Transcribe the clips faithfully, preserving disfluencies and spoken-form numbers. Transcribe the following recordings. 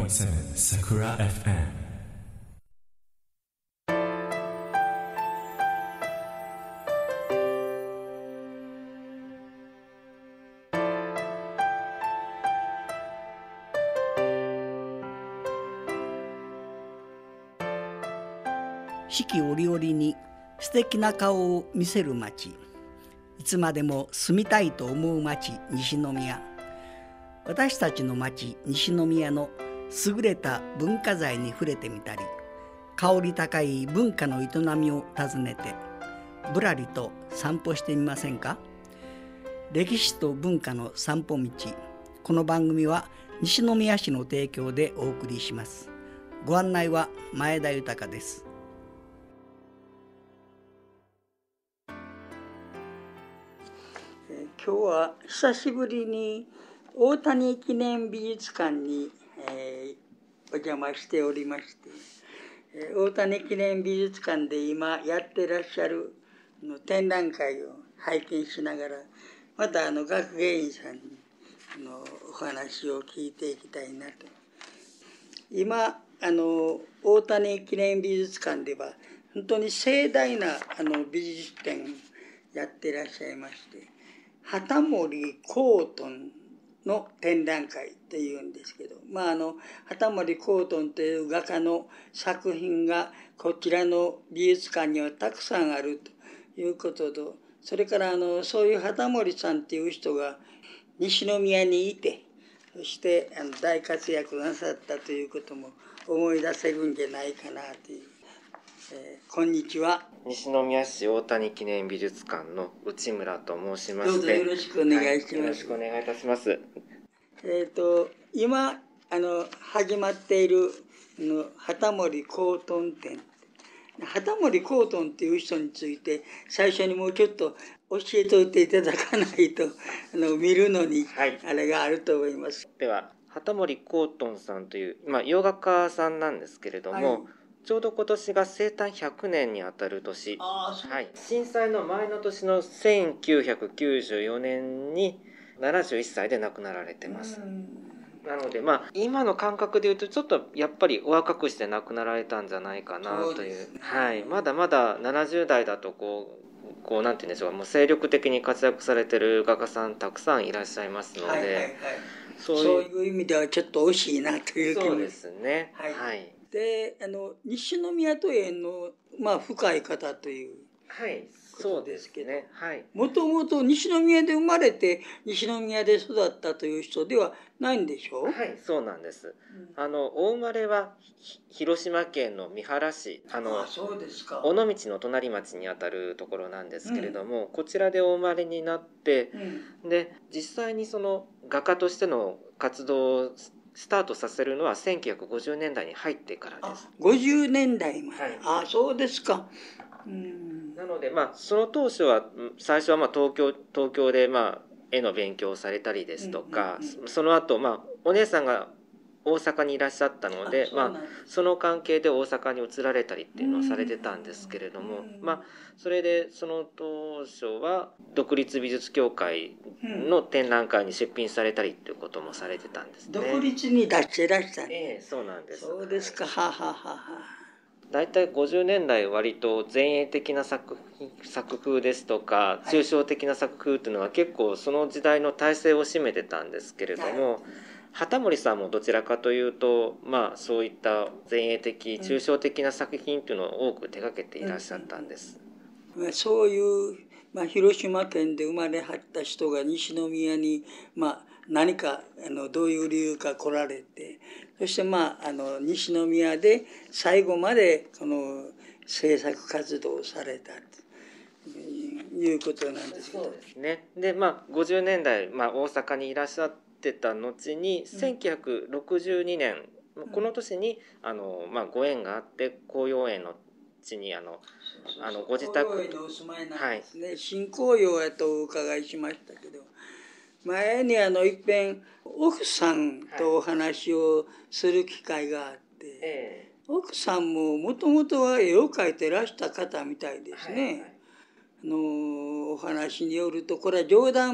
イントセブン Sakura エフエム。 四季折々に素敵な顔を見せる町、いつまでも住みたいと思う町、西宮。私たちの町、西宮の優れた文化財に触れてみたり、香り高い文化の営みを訪ねてぶらりと散歩してみませんか。歴史と文化の散歩道。この番組は西宮市の提供でお送りします。ご案内は前田豊です。今日は久しぶりに大谷記念美術館に、えー、お邪魔しておりまして、えー、大谷記念美術館で今やってらっしゃるの展覧会を拝見しながら、またあの学芸員さんにあのお話を聞いていきたいなと。今あの大谷記念美術館では本当に盛大なあの美術展やってらっしゃいまして、畑森コートンの展覧会っていうんですけど、まああの畑森コートンという画家の作品がこちらの美術館にはたくさんあるということと、それからあのそういう畑森さんっていう人が西宮にいて、そしてあの大活躍なさったということも思い出せるんじゃないかなという。えー、こんにちは。 西宮市大谷記念美術館の内村と申しまして、 どうぞよろしくお願いします。はい、 よろしくお願いいたします。 えっと今あの始まっているの畑森コートン展。畑森コートンっていう人について最初にもうちょっと教えておいていただかないとあの見るのにあれがあると思います。 はい、では畑森コートンさんという、まあ、洋画家さんなんですけれども、はい、ちょうど今年が生誕ひゃくねんにあたる年、はい、震災の前の年のせんきゅうひゃくきゅうじゅうよねんにななじゅういっさいで亡くなられてます。なのでまあ今の感覚でいうとちょっとやっぱりお若くして亡くなられたんじゃないかなという、ね、はい、まだまだななじゅうだいだとこうこうなんて言うんでしょう、もう精力的に活躍されてる画家さんたくさんいらっしゃいますので、はいはいはい、 そういう、そういう意味ではちょっと惜しいなという気も。 そうですね。はい。はい、 で、あの西宮と縁のまあ深い方という。 はい。そうですけど、ね、はい。 もともと西宮で生まれて西宮で育ったという人ではないんでしょう。 はい、そうなんです。うん、あのお生まれは広島県の三原市、あのあ、そうですか。 尾道の隣町にあたるところなんですけれども、うん、こちらでお生まれになって、うん、で実際にその画家としての活動をスタートさせるのはせんきゅうひゃくごじゅうねんだいに入ってからです。 ごじゅうねんだいまで、 はい、 あ、そうですか。うん、 なのでまあその当初は最初はまあ東京東京でまあ絵の勉強をされたりですとか、うんうんうん、その後まあお姉さんが大阪にいらっしゃったので、まあその関係で大阪に移られたりっていうのをされてたんですけれども、まあそれでその当初は独立美術協会の展覧会に出品されたりっていうこともされてたんですね。 独立に出してらしたね。 ええ、そうなんです。 そうですか。はははは。 だいたいごじゅうねんだい割と前衛的な 作, 作風ですとか抽象的な作風っていうのは結構その時代の体制を占めてたんですけれども、はい、畑森さんもどちらかというと、まあ、そういった前衛的抽象的な作品っていうのを多く手掛けていらっしゃったんです。 うんうん、そういう、まあ、広島県で生まれはった人が西宮に、まあ、何かあのどういう理由か来られて、そしてまああの西宮で最後までこの制作活動をされたということなんですけど。 そうですね。でまあごじゅうねんだい、まあ、大阪にいらっしゃってた後に、うん、せんきゅうひゃくろくじゅうにねん、うん、この年にあの、まあ、ご縁があって紅葉園の地にあのあのご自宅、 紅葉園のお住まいなんですね。はい、新紅葉やとお伺いしましたけど。前にあの一遍奥さんとお話をする機会があって、はいえー、奥さんももともとは絵を描いてらした方みたいですね。はいはい、あのお話によるとこれは冗談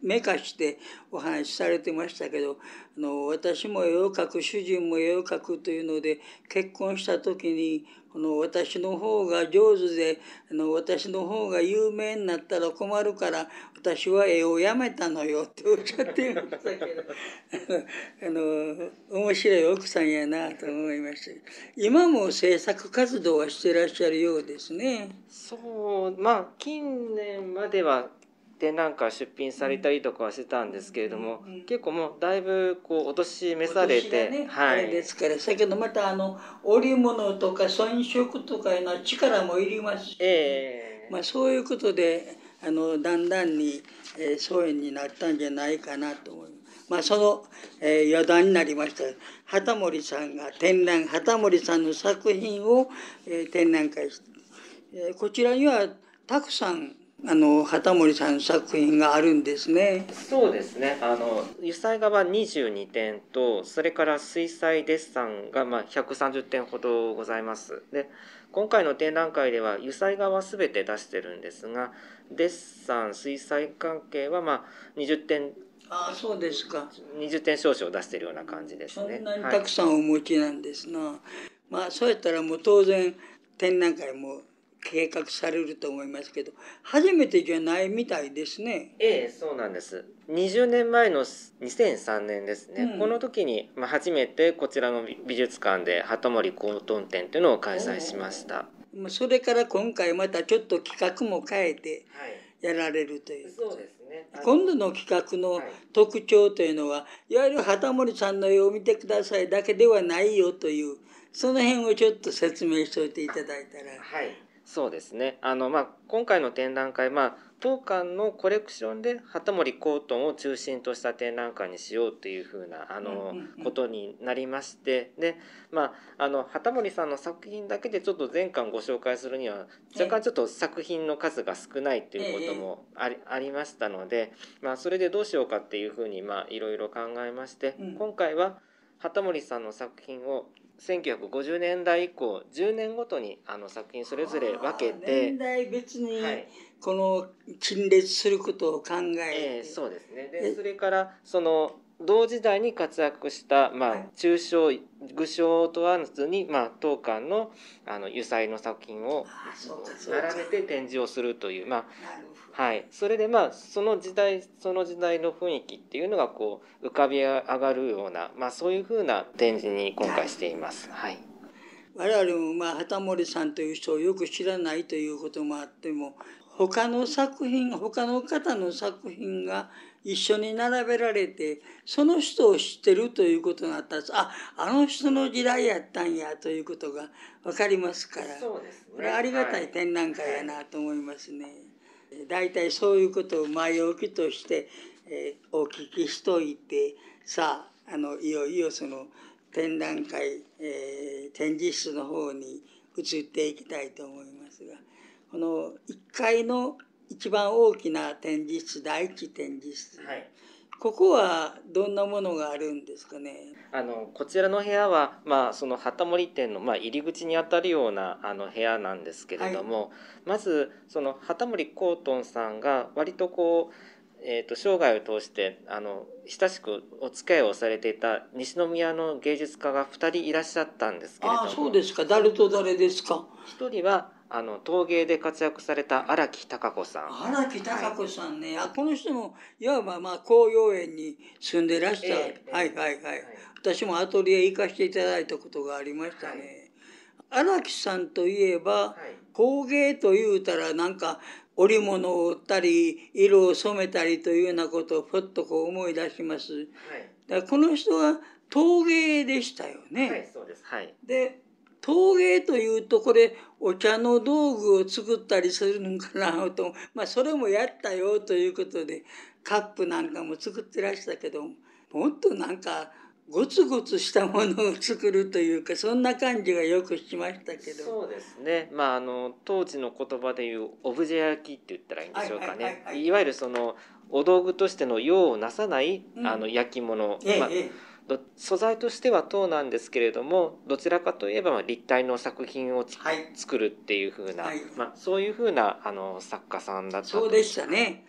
めかしてお話しされてましたけど、あの私も絵を描く、主人も絵を描くというので、結婚した時にこの私の方が上手で、あの私の方が有名になったら困るから私は絵をやめたのよっておっしゃっていましたけどあの面白い奥さんやなと思いました。今も制作活動はしてらっしゃるようですね。 そうまあ近年までは展覧会出品されたりとかはしてたんですけれども、うんうんうん、結構もうだいぶこうお年召されて、 ね、 はい、 あれですから、先ほどまたあの織物とか染色とかいうのは力もいりますし、 えーまあ、そういうことであのだんだんに、えー、疎遠になったんじゃないかなと思います。まあ、その、えー、余談になりました畑森さんが展覧畑森さんの作品を、えー、展覧会して、えー、こちらにはたくさんあの畑森さんの作品があるんですね。 そうですね。あの油彩画はにじゅうにてんと、それから水彩デッサンがまあひゃくさんじゅってんほどございます。で、今回の展覧会では油彩画は全て出してるんですが、デッサン水彩関係はまあにじゅってん、 ああ、そうですか。 にじゅってん少々出してるような感じですね。 そんなにたくさんお持ちなんですな。はい、まあそうやったらもう当然展覧会も計画されると思いますけど、初めてじゃないみたいですね。 ええ、そうなんです。にじゅうねんまえのにせんさんねんですね、うん、この時に、まあ、初めてこちらの美術館で畑森コートン展というのを開催しました。 それから今回またちょっと企画も変えてやられるという、 はい、そうですね。 今度の企画の特徴というのは、いわゆる畑森さんの絵を見てくださいだけではないよという、その辺をちょっと説明しておいていただいたら。 はい、そうですね。あの、まあ、今回の展覧会、まあ、当館のコレクションで畑森コートンを中心とした展覧会にしようというふうなあの、うんうんうん、ことになりまして、で、まあ、あの畑森さんの作品だけでちょっと前巻ご紹介するには若干ちょっと作品の数が少ないということもあり、ええ、ありましたので、まあ、それでどうしようかっていうふうにまあいろいろ考えまして、うん、今回は畑森さんの作品をせんきゅうひゃくごじゅうねんだい以降じゅうねんごとにあの作品それぞれ分けて、 年代別にこの陳列することを考えて、はい、 えー、そうですね。でそれからその同時代に活躍した、まあ、中小具象を問わずに、まあ、当館のあの油彩の作品を並べて展示をするという、まあはい、それでまあその時代その時代の雰囲気っていうのがこう浮かび上がるような、まあ、そういうふうな展示に今回しています。はい、 我々もまあ畑森さんという人をよく知らないということもあっても、他の作品他の方の作品が一緒に並べられて、その人を知ってるということになったら、あ、あの人の時代やったんやということが分かりますから、 そうですね、 これはありがたい展覧会やなと思いますね。だいたいそういうことを前置きとして、えー、お聞きしといて、さあ、あのいよいよその展覧会、えー、展示室の方に移っていきたいと思いますが、このいっかいの一番大きな展示室、第一展示室、はい、ここはどんなものがあるんですかね。 あのこちらの部屋は、まあ、その畑森展の、まあ、入り口にあたるようなあの部屋なんですけれども、はい、まずその畑森コートンさんが割とこう、えー、と生涯を通してあの親しくお付き合いをされていた西宮の芸術家がふたりいらっしゃったんですけれども。 ああ、そうですか。誰と誰ですか。 一人はあの陶芸で活躍された荒木孝子さん。 荒木孝子さんね、はい、あ、この人もいわばまあ紅葉園に住んでらっしゃる、えー、はいはいはい、はい、私もアトリエ行かせていただいたことがありましたね。荒、はい、木さんといえば、はい、工芸というたらなんか織物を織ったり色を染めたりというようなことをふっとこう思い出します、はい、だからこの人は陶芸でしたよね。 はい、そうです。はい、 で陶芸というとこれお茶の道具を作ったりするのかなと、まあそれもやったよということでカップなんかも作ってらしたけど、もっとなんかゴツゴツしたものを作るというか、そんな感じがよくしましたけど。 そうですね。まああの当時の言葉でいうオブジェ焼きって言ったらいいんでしょうかね。はいはいはいはい、いわゆるそのお道具としての用をなさない、うん、あの焼き物。ええまあええ素材としては陶なんですけれども、どちらかといえば立体の作品を、はい、作るっていう風な、はい、まあ、そういう風なあの作家さんだったと。 そうでしたね。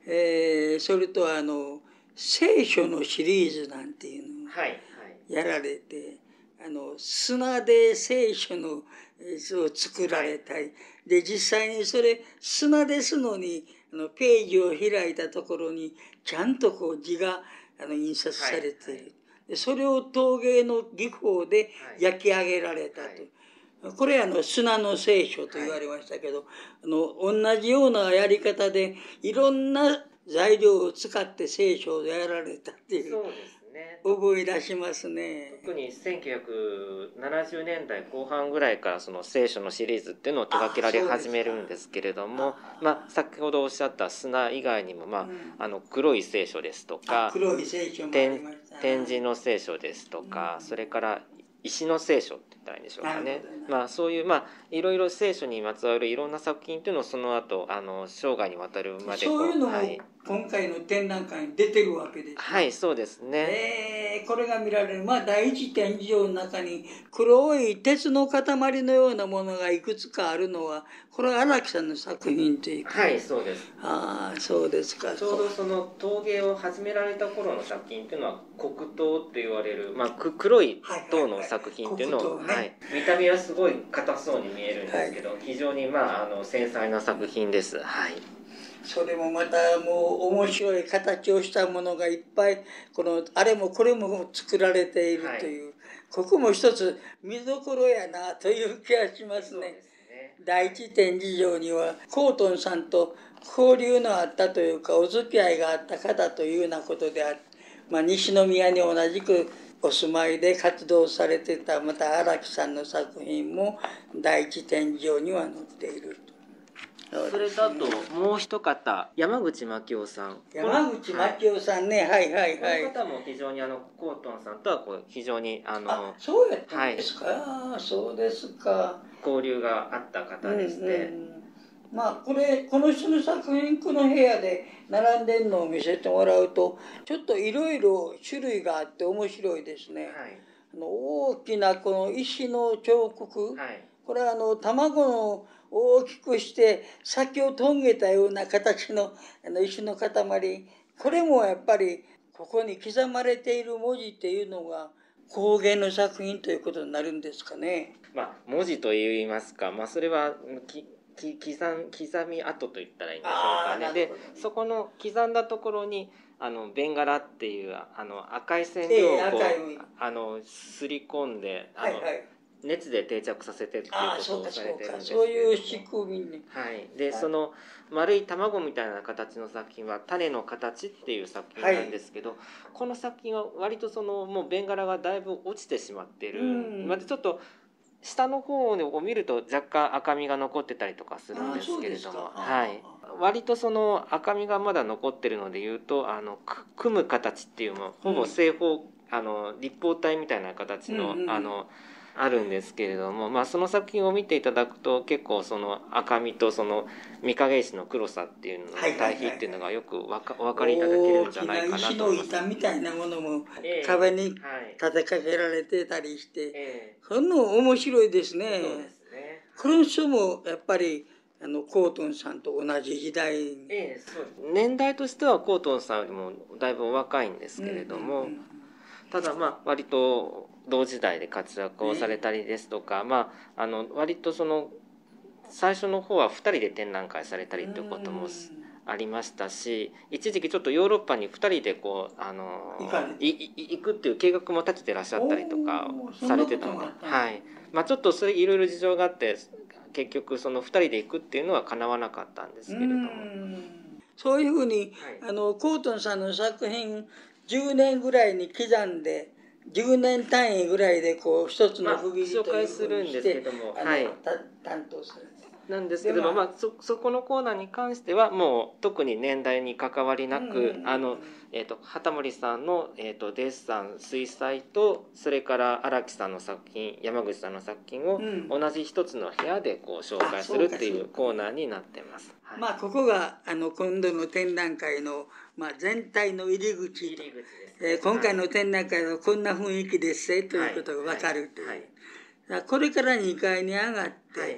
えー、それとあの聖書のシリーズなんていうのをやられて、あの砂で聖書の図を作られたり、で実際にそれ砂ですのにあのページを開いたところにちゃんとこう字があの印刷されている。でそれを陶芸の技法で焼き上げられたと。これはあの砂の聖書と言われましたけど、あの同じようなやり方でいろんな材料を使って聖書をやられたっていう。 そうですね。 覚え出しますね。 特にせんきゅうひゃくななじゅうねんだいこう半ぐらいからその聖書のシリーズっていうのを手掛けられ始めるんですけれども、まあ先ほどおっしゃった砂以外にも、まあ、うん、あの黒い聖書ですとか、 黒い聖書もありましたね。 展示の聖書ですとか、うん、それから石の聖書って言ったらいいんでしょうかね。まあそういうまあいろいろ聖書にまつわるいろんな作品っていうのをその後あの生涯にわたるまでそういうのも今回の展覧会に出てるわけです、ね。 はい、そうですね。 えー、これが見られる。まあ第一展示場の中に黒い鉄の塊のようなものがいくつかあるのは、これは荒木さんの作品というか。 はい、そうです。 ああ、そうですか。 ちょうどその陶芸を始められた頃の作品っていうのは黒陶って言われる、まあ黒い陶の作品っていうのを、はいはいはい、見た目はすごい硬そうに見えるんですけど、はい、非常にまああの繊細な作品です。はい。 それもまたもう面白い形をしたものがいっぱい、このあれもこれも作られているという、はい、ここも一つ見どころやなという気がしますね。そうですね。第一展示場にはコートンさんと交流のあったというかお付き合いがあった方というようなことであって、まあ、西宮に同じくお住まいで活動されてたまた荒木さんの作品も第一展示場には載っていると。 それだともう一方山口真夫さん。 山口真夫さんね、はい、はいはいはい。 この方も非常にあのコートンさんとはこう非常にあのあそうやったんですか、はい、そうですか。 交流があった方でして、うんうん、 まあこれこの人の作品この部屋で並んでるのを見せてもらうとちょっといろいろ種類があって面白いですね。はい、あの大きなこの石の彫刻、はい、これはあの卵の大きくして先をとんげたような形のあの石の塊、これもやっぱりここに刻まれている文字っていうのが工芸の作品ということになるんですかね。 まあ文字といいますか、まあそれはきき刻刻み跡と言ったらいいんでしょうかね。でそこの刻んだところにあのベンガラっていうあの赤い染料をこう、えー、あのすり込んであの、はいはい、熱で定着させてっていうことをされてるんですけど、 そういう仕組みに、 はい、で、はい、その丸い卵みたいな形の作品は種の形っていう作品なんですけど、はい、この作品は割とそのもうベンガラがだいぶ落ちてしまってる、またちょっと下の方を見ると若干赤みが残ってたりとかするんですけれども、はい、割とその赤みがまだ残ってるのでいうとあの組む形っていうのもほぼ正方、うん、あの立方体みたいな形の、うんうん、あのあるんですけれども、まあ、その作品を見ていただくと結構その赤みとその御影石の黒さっていうのの対比っていうのがよくわかお分かりいただけるんじゃないかなと思います。 大きな石の板みたいなものも壁に立てかけられてたりして、えー、そんな面白いですね。そうですね。この人もやっぱりあのコートンさんと同じ時代に、 えー、そう年代としてはコートンさんよりもだいぶお若いんですけれども、うんうんうん、ただまあ割と同時代で活躍をされたりですとか、まあ、あの割とその最初の方はふたりで展覧会されたりということもありましたし、一時期ちょっとヨーロッパにふたりでこうあのいい行くっていう計画も立ててらっしゃったりとかされてたので、はい、まあ、ちょっとそれいろいろ事情があって結局そのふたりで行くっていうのは叶わなかったんですけれども、 そういうふうに、はい、あのコートンさんの作品じゅうねんぐらいに刻んでじゅうねん単位ぐらいでこう一つの区切りというふうにして、まあ、紹介するんですけども、はい、担当するなんですけども、まあ、そ, そこのコーナーに関してはもう特に年代に関わりなく、うんうん、あのえー、と畑森さんの、えー、とデッサン水彩とそれから荒木さんの作品山口さんの作品を同じ一つの部屋でこう紹介するっていうコーナーになってます。はい、 まあここがあの今度の展覧会の、まあ、全体の入り口、入り口ですね、えー、今回の展覧会はこんな雰囲気ですね、はい、ということが分かるという、はいはい、これからにかいに上がって、はい、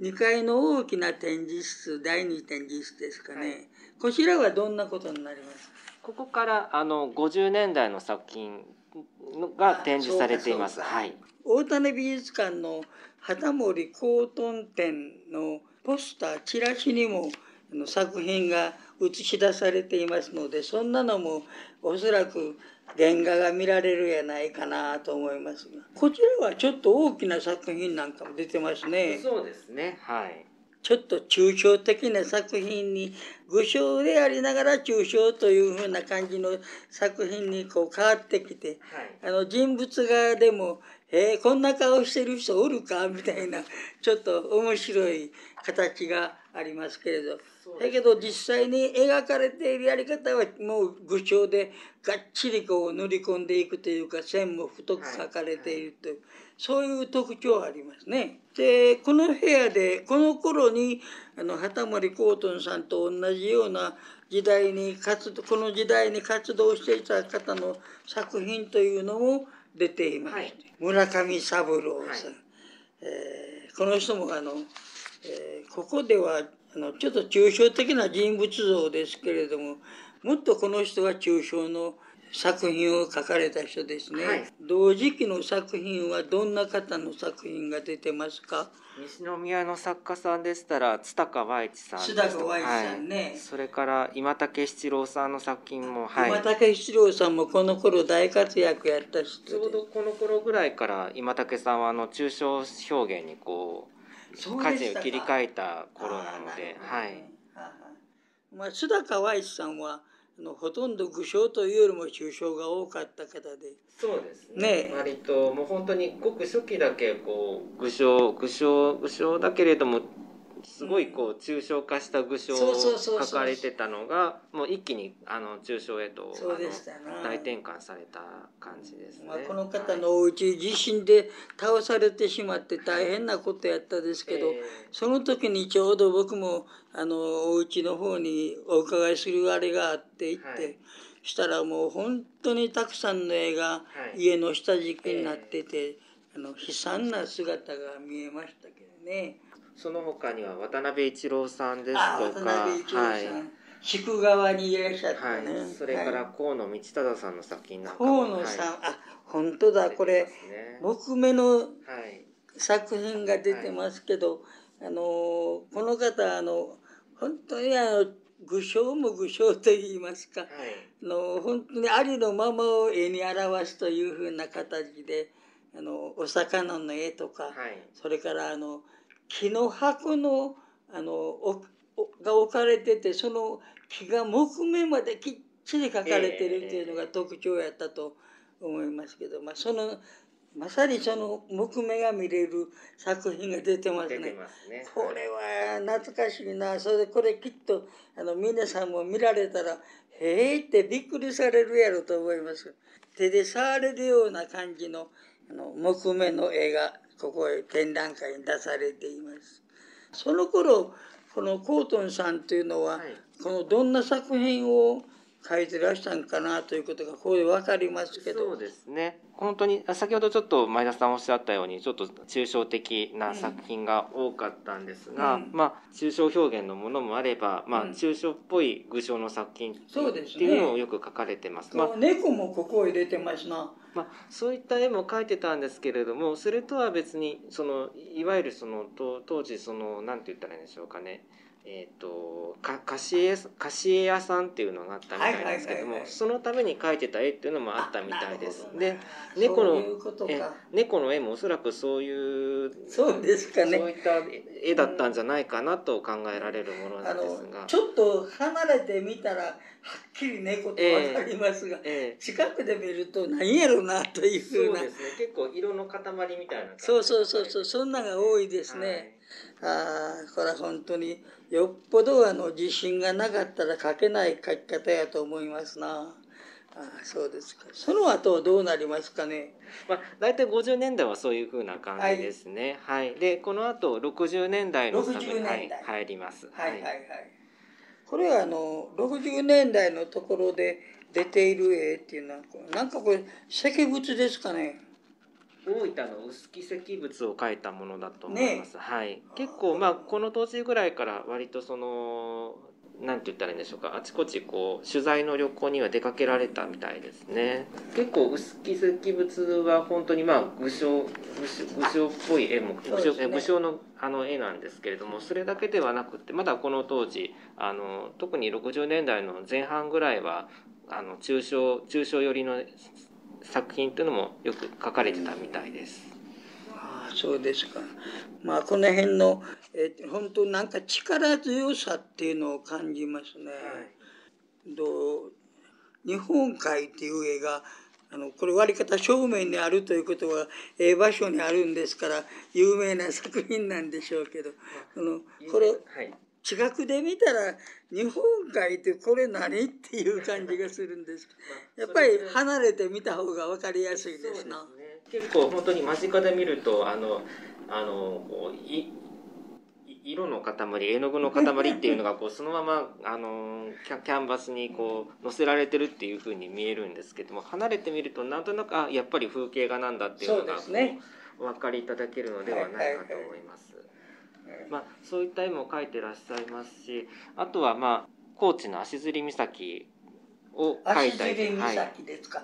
にかいの大きな展示室、だいに展示室ですかね、はい、こちらはどんなことになりますか？ ここからあのごじゅうねんだいの作品が展示されています。はい、 大種美術館の畑森コートン展のポスター、チラシにも作品が映し出されていますので、そんなのもおそらく原画が見られるやないかなと思いますが、こちらはちょっと大きな作品なんかも出てますね。 そうですね、はい。 ちょっと抽象的な作品に、具象でありながら抽象というふうな感じの作品にこう変わってきて、はい、あの人物画でも、えー、こんな顔してる人おるかみたいな、ちょっと面白い形がありますけれど、だけど実際に描かれているやり方はもう具象でがっちりこう塗り込んでいくというか、線も太く描かれているという、はいはい、そういう特徴がありますね。でこの部屋でこの頃にあの畑森コートンさんと同じような時代に活動この時代に活動していた方の作品というのも出ていまして、はい、村上三郎さん、はい、えー、この人もあの、えー、ここではあのちょっと抽象的な人物像ですけれども、もっとこの人は抽象の作品を書かれた人ですね、はい、同時期の作品はどんな方の作品が出てますか？ 西宮の作家さんでしたら津高和一さん、 津高和一さんね、 はい、それから今竹七郎さんの作品も、はい、 今竹七郎さんもこの頃大活躍やった人で、 ちょうどこの頃ぐらいから今竹さんはあの抽象表現にこう舵を切り替えた頃なので、はい、 まあ、津高和一さんはあのほとんど具象というよりも抽象が多かった方で、 そうですね、ね、割ともう本当にごく初期だけこう具象具象具象だけれどもすごいこう抽象化した具象を書かれてたのがもう一気にあの抽象へと大転換された感じですね。 まあ、この方のお家地震で倒されてしまって大変なことやったですけど、えー、その時にちょうど僕もあのお家の方にお伺いするあれがあって行って、はい、したらもう本当にたくさんの絵が家の下敷きになってて、はい、あの悲惨な姿が見えましたけどね。 その他には渡辺一郎さんですとか、 渡辺一郎さん、はい、宿川にいらっしゃったね、 はい、それから河野道忠さんの作品なんかも、河野さん、はい、あ、本当だ、これ、ね、木目の作品が出てますけど、はい、あのこの方あの本当にあの具象も具象といいますか、はい、あの本当にありのままを絵に表すというふうな形で、あのお魚の絵とか、はい、それからあの木の箱のあのおおが置かれてて、その木が木目まできっちり描かれてるっていうのが特徴やったと思いますけど、まあ、そのまさにその木目が見れる作品が出てますね。 出てますね。 これは懐かしいな。それでこれきっとあの皆さんも見られたらへーってびっくりされるやろと思います。手で触れるような感じのあの木目の絵がここへ展覧会に出されています。その頃このコートンさんというのは、はい、このどんな作品を描いてらしたんかなということがここで分かりますけど。 そうですね、本当に先ほどちょっと前田さんおっしゃったようにちょっと抽象的な作品が多かったんですが、うん、まあ抽象表現のものもあれば、まあ、抽象っぽい具象の作品っていうのをよく描かれてます。 まあ、猫もここへ出てますな。 まあ、そういった絵も描いてたんですけれども、それとは別にそのいわゆるその当時そのなんて言ったらいいんでしょうかね、えー、と菓子絵屋さんっていうのがあったみたいなんですけども、そのために描いてた絵っていうのもあったみたいです。で猫のえ猫の絵もおそらくそういうそうですかね、 そういった絵だったんじゃないかなと考えられるものなんですが、 ちょっと離れてみたらはっきり猫と分かりますが、えーえー、近くで見ると何やろうなというふうな、 そうですね、結構色の塊みたいな感じ、 そうそうそうそう、そんなが多いですね。はい、ああ、これは本当によっぽどあの自信がなかったら描けない描き方やと思いますな。ああ、そうですか。その後はどうなりますかね。 まあ、大体ごじゅうねんだいはそういうふうな感じですね。はい。はい、でこの後ろくじゅうねんだいの作品に入ります。 はいはいはい。これはあのろくじゅうねんだいのところで出ている絵っていうのはなんかこれ石仏ですかね。 大分の臼杵石仏を描いたものだと思います、ね、はい、結構まあこの当時ぐらいから割とそのなんて言ったらいいんでしょうか、あちこちこう取材の旅行には出かけられたみたいですね。結構臼杵石仏は本当にまあ武将武将、武将っぽい絵も、武将、ね、武将のあの絵なんですけれども、それだけではなくてまだこの当時あの特にろくじゅうねんだいの前半ぐらいはあの抽象抽象寄りの作品というのもよく描かれてたみたいです。 ああ、そうですか。まあこの辺の、えー、本当なんか力強さっていうのを感じますね。はい、どう日本海っていう絵があのこれ割り方正面にあるということはええ場所にあるんですから有名な作品なんでしょうけど、あのこれ、はい、近くで見たら日本海ってこれ何っていう感じがするんですやっぱり離れて見た方が分かりやすいですな。 そうですね、結構本当に間近で見るとあのあのこうい色の塊、絵の具の塊っていうのがこうそのままあのキャ、キャンバスにこう載せられてるっていう風に見えるんですけども、離れてみるとなんとなくあやっぱり風景画なんだっていうのがこう、ね、お分かりいただけるのではないかと思います。まあ、そういった絵も描いてらっしゃいますし、あとはまあ高知の足摺岬を描いたり、 足摺岬ですか、はい、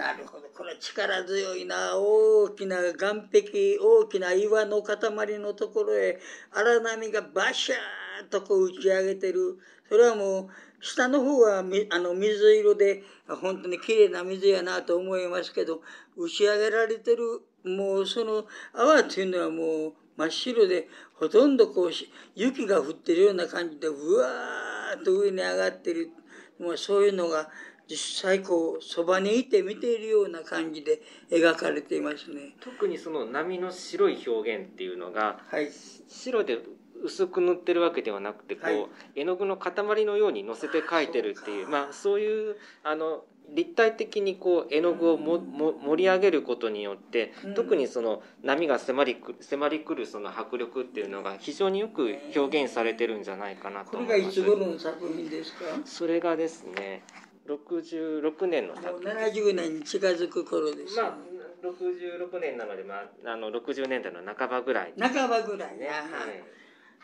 なるほど、これ力強いな。大きな岩壁、大きな岩の塊のところへ荒波がバシャーッとこう打ち上げてる。それはもう下の方はあの水色で本当に綺麗な水やなと思いますけど、打ち上げられてるもうその泡っていうのはもう真っ白で、ほとんどこう雪が降ってるような感じでうわーっと上に上がってる。もうそういうのが実際こうそばにいて見ているような感じで描かれていますね。 特にその波の白い表現っていうのが、 はい、 白で薄く塗ってるわけではなくてこう、はい、絵の具の塊のようにのせて描いてるっていう、まあそういうあの立体的にこう絵の具をもも盛り上げることによって、うん、特にその波が迫りく迫りくるその迫力っていうのが非常によく表現されてるんじゃないかなと思います。 これがいつ頃の作品ですか？ それがですねろくじゅうろくねんの作品。 ななじゅうねんに近づく頃です、ね。 まあろくじゅうろくねんなので、まあ、あのろくじゅうねんだいの半ばぐらい、 ね、半ばぐらいね。はい、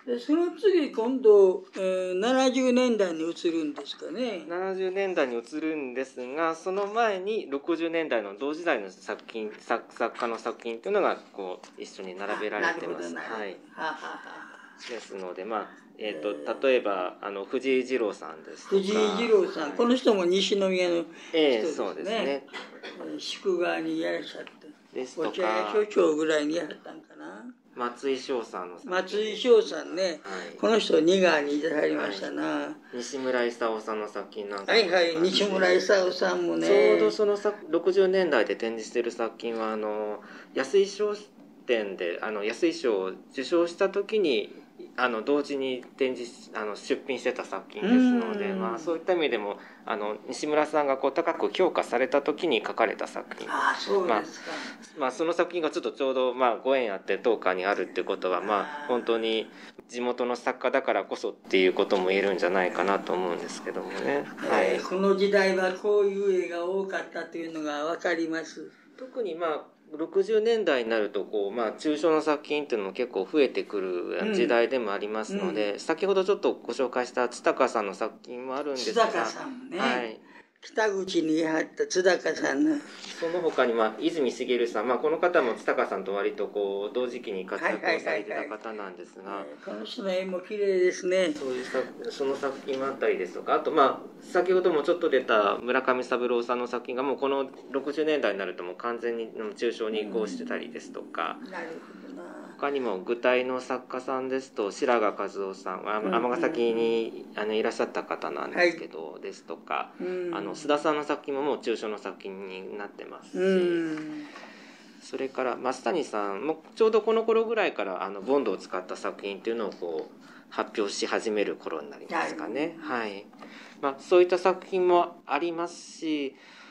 でその次今度、えー、ななじゅうねんだいに移るんですかね。 ななじゅうねんだいに移るんですが、その前にろくじゅうねんだいの同時代の作品 作, 作家の作品というのがこう一緒に並べられてます。はい、はははですので、まあえー、と例えばあの藤井二郎さんですとか、 藤井二郎さん、はい、この人も西宮の人ですね。えー、そうですね。宿川にいらっしゃってですとか、お茶屋所長ぐらいにやったんかな。 松井翔さんの松井翔さんね、はい、この人二川にいてはりましたな、はい、 西村勲さんの作品なんかはいはい西村勲さんもね、 ちょうどそのろくじゅうねんだいで展示している作品はあの安井商店であの安井賞を受賞した時にあの同時に展示あの出品してた作品ですので、まあ、そういった意味でもあの西村さんがこう高く評価された時に描かれた作品。 ああそうですか。 まあ、まあその作品がちょっとちょうどまあご縁あって当館にあるっていうことはまあ本当に地元の作家だからこそっていうことも言えるんじゃないかなと思うんですけどもね、はい、 えー、この時代はこういう絵が多かったというのが分かります。 特にまあろくじゅうねんだいになるとこう、まあ、抽象の作品っていうのも結構増えてくる時代でもありますので、うんうん、先ほどちょっとご紹介した津高さんの作品もあるんですが、 津高さんね、 はい、 北口にいはった津高さんのその他に、まあ、泉茂さん、まあ、この方も津高さんと割とこう同時期に活躍をされてた方なんですが、はいはいはいはい、 この人の絵も綺麗ですね。 そういう作その作品もあったりですとか、あと、まあ、先ほどもちょっと出た村上三郎さんの作品がもうこのろくじゅうねんだいになるともう完全に抽象に移行してたりですとか、 うん、なるほどな。 他にも具体の作家さんですと白髪和夫さんは尼崎にあのいらっしゃった方なんですけど、はい、ですとか、うん、あの須田さんの作品ももう抽象の作品になってますし、うん、それから増谷さんもちょうどこの頃ぐらいからあのボンドを使った作品っていうのをこう発表し始める頃になりますかね、はい、まあ、そういった作品もありますし、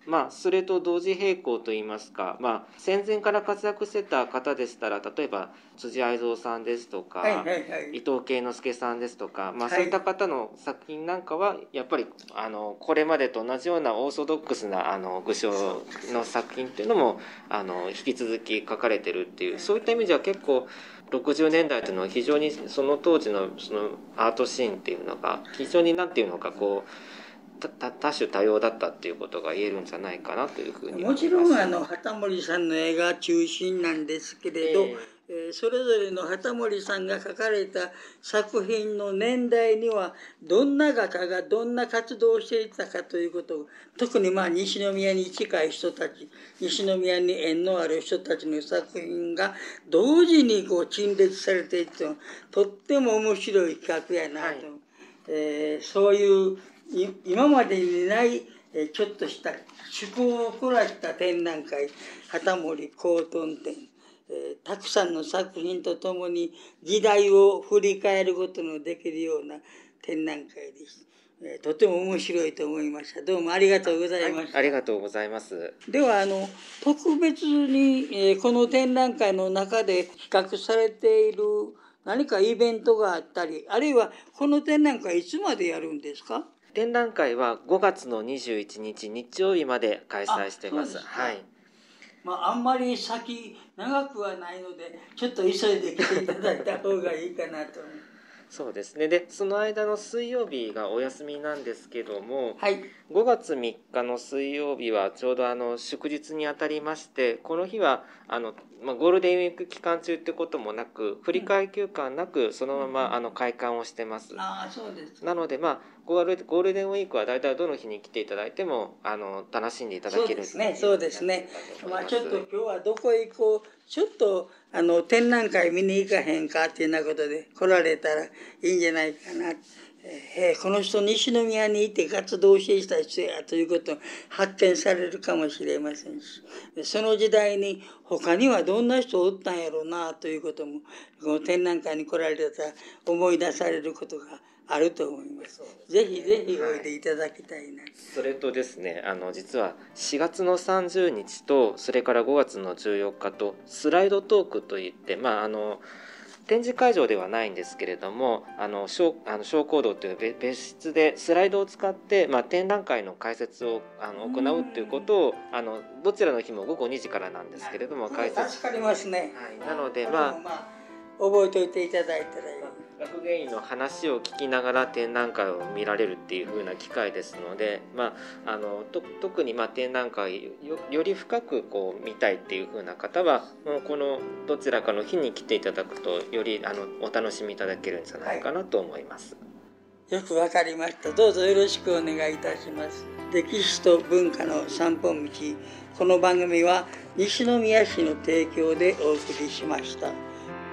まあ、それと同時並行といいますか、まあ、戦前から活躍してた方でしたら、例えば辻愛蔵さんですとか、 はいはいはい、 伊藤慶之助さんですとか、まあ、 はい、 そういった方の作品なんかはやっぱりあのこれまでと同じようなオーソドックスなあの具象の作品っていうのもあの引き続き書かれてるっていう、そういった意味では結構ろくじゅうねんだいというのは非常にその当時のそのアートシーンっていうのが非常になんていうのかこう多種多様だったっていうことが言えるんじゃないかなというふうに思います。 もちろんあの畑森さんの絵が中心なんですけれど、えーえー、それぞれの畑森さんが描かれた作品の年代にはどんな画家がどんな活動をしていたかということを、特にまあ西宮に近い人たち、西宮に縁のある人たちの作品が同時にこう陳列されていて、とっても面白い企画やなと、はい、えー、そういう今までにないちょっとした趣向を凝らした展覧会、畑森コートン展、えー、たくさんの作品とともに時代を振り返ることのできるような展覧会です。えー、とても面白いと思いました。どうもありがとうございました。 はい、ありがとうございます。 ではあの特別に、えー、この展覧会の中で企画されている何かイベントがあったり、あるいはこの展覧会いつまでやるんですか？ 展覧会はごがつのにじゅういちにち日曜日まで開催しています。はい。 まあ、あんまり先長くはないのでちょっと急いで来ていただいた方がいいかなと思います。 そうですね。で、その間の水曜日がお休みなんですけども、 はい、 ごがつみっかの水曜日はちょうどあの祝日にあたりまして、この日はあの、まあ、ゴールデンウィーク期間中ってこともなく、振り替え休暇なくそのままあの開館をしてます。 ああ、そうです。 なので、まあ、ゴールゴールデンウィークはだいたいどの日に来ていただいてもあの楽しんでいただける。 そうですね、そうですね。まあ、ちょっと今日はどこへ行こう、ちょっとあの展覧会見に行かへんかっていうようなことで来られたらいいんじゃないかな。えー、この人西宮にいて活動していた人やということを発見されるかもしれませんし、その時代に他にはどんな人おったんやろうなということもこの展覧会に来られたら思い出されることがあると思います。ぜひぜひおいでいただきたいな、はい、 それとですね、あの実はしがつのさんじゅうにちとそれからごがつのじゅうよっかとスライドトークといって、まああの展示会場ではないんですけれども、あの小あの小講堂という別室でスライドを使って、まあ、展覧会の解説をあの行うということを、あのどちらの日もごごにじからなんですけれども、解説。 助かりますね。 はい、なのでまあ、 まあ、覚えておいていただいたらいい。 学芸員の話を聞きながら展覧会を見られるっていう風な機会ですので、まあ、あのと特にまあ展覧会 よ, より深くこう見たいっていう風な方はもうこのどちらかの日に来ていただくとよりあのお楽しみいただけるんじゃないかなと思います。 はい、よくわかりました。どうぞよろしくお願いいたします。歴史と文化の散歩道、この番組は西宮市の提供でお送りしました。